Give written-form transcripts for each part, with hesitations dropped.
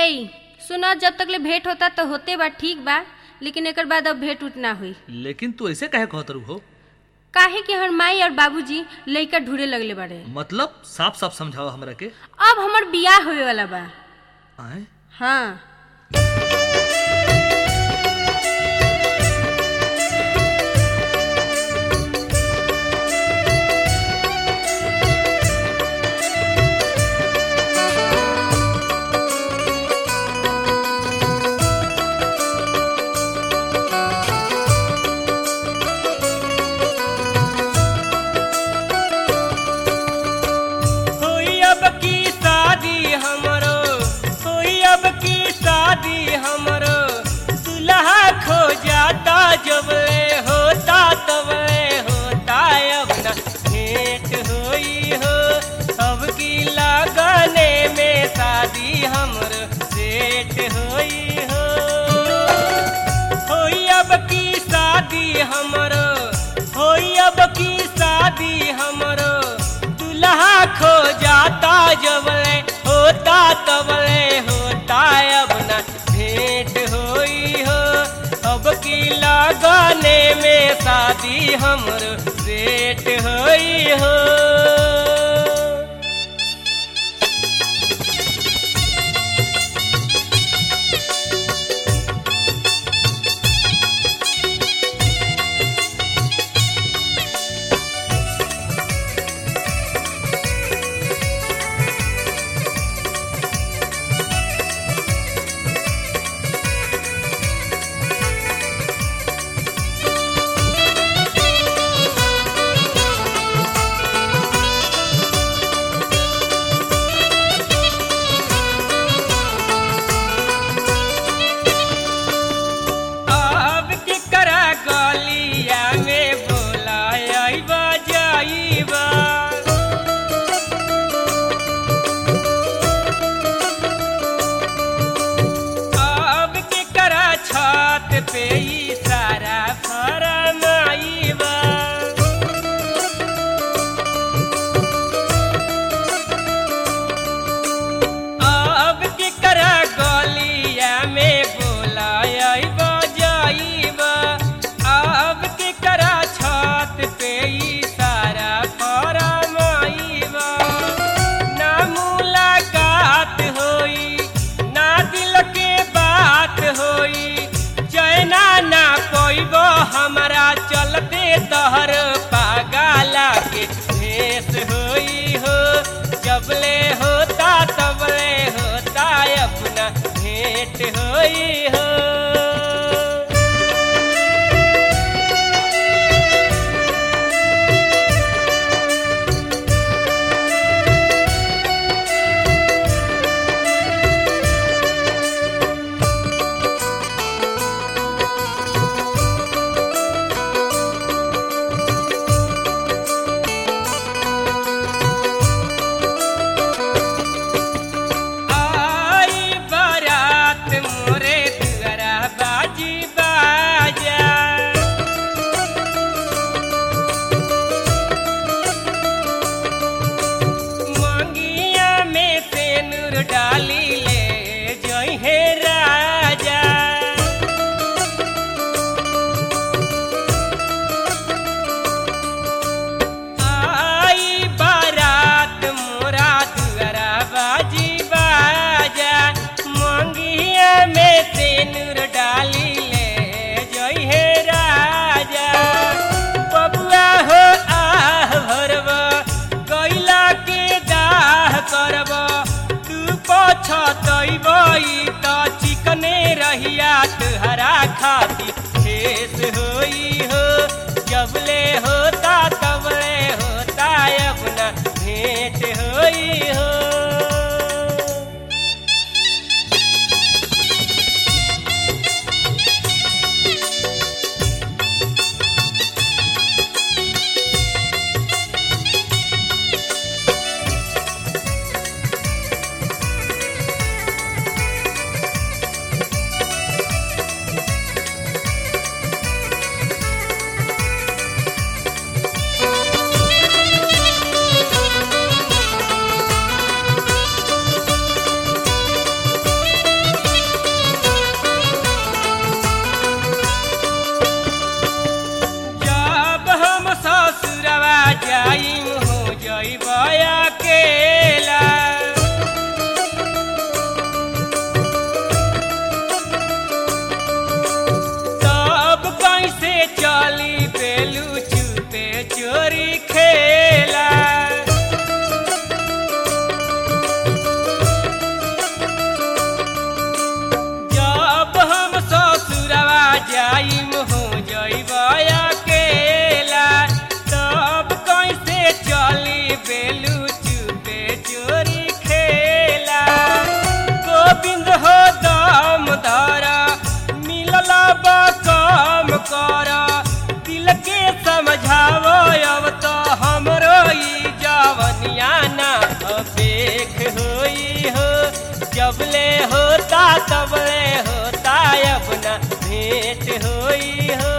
सुना, जब तक ले भेंट होता तो होते बा, ठीक बा, लेकिन एकर बाद अब भेंट उठ ना हुई। लेकिन तू ऐसे काहे कहत रहू हो? काहे कि हमार माई और बाबूजी लइका ढूंढे लगले बाड़े। मतलब साफ साफ समझाओ हमरा के। अब हमर बियाह होवे वाला बा। आए? हाँ। खो जाता जबले होता तबले होता अब ना भेंट होई हो। अब की लगने में शादी हमरो सेट होई हो। हमारा चलते तहर पागला के भेस होई हो। जबले होता तबले होता अपना भेंट होई हो। डाली ले जय हे राजा, आई बारात मोरा दुआरा बाजी बाजा। मंगिया में सेनुर डाली ले जय हे राजा। बबुआ हो आह भरबा गैला के दाह करबा। छतई तो चिकने रहिया तुहरा खाती शेष होई हो। जबले होता तबले होता अपना भेंट होई हो। कर दिल के समझावो अब तो हमरो ई जवनिया ना अपेख होई हो जबले होता तबले होता अपना भेंट होई हो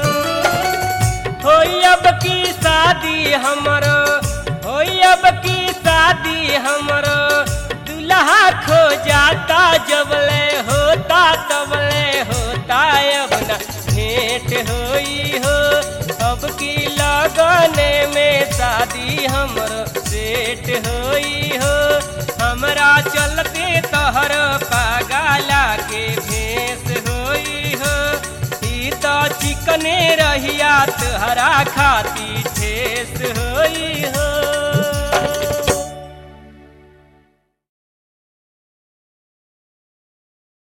अब की शादी हमरो होई अब की शादी हमरो दुल्हा खो जाता जबले होता तबले होता अपना भेंट होई हो अब की लगने में शादी हमरो सेट होई हो हमरा चलते तोहर पागला के भेस होई हो ई तो चिकने रहिया तोहरा खाती ठेस होई हो।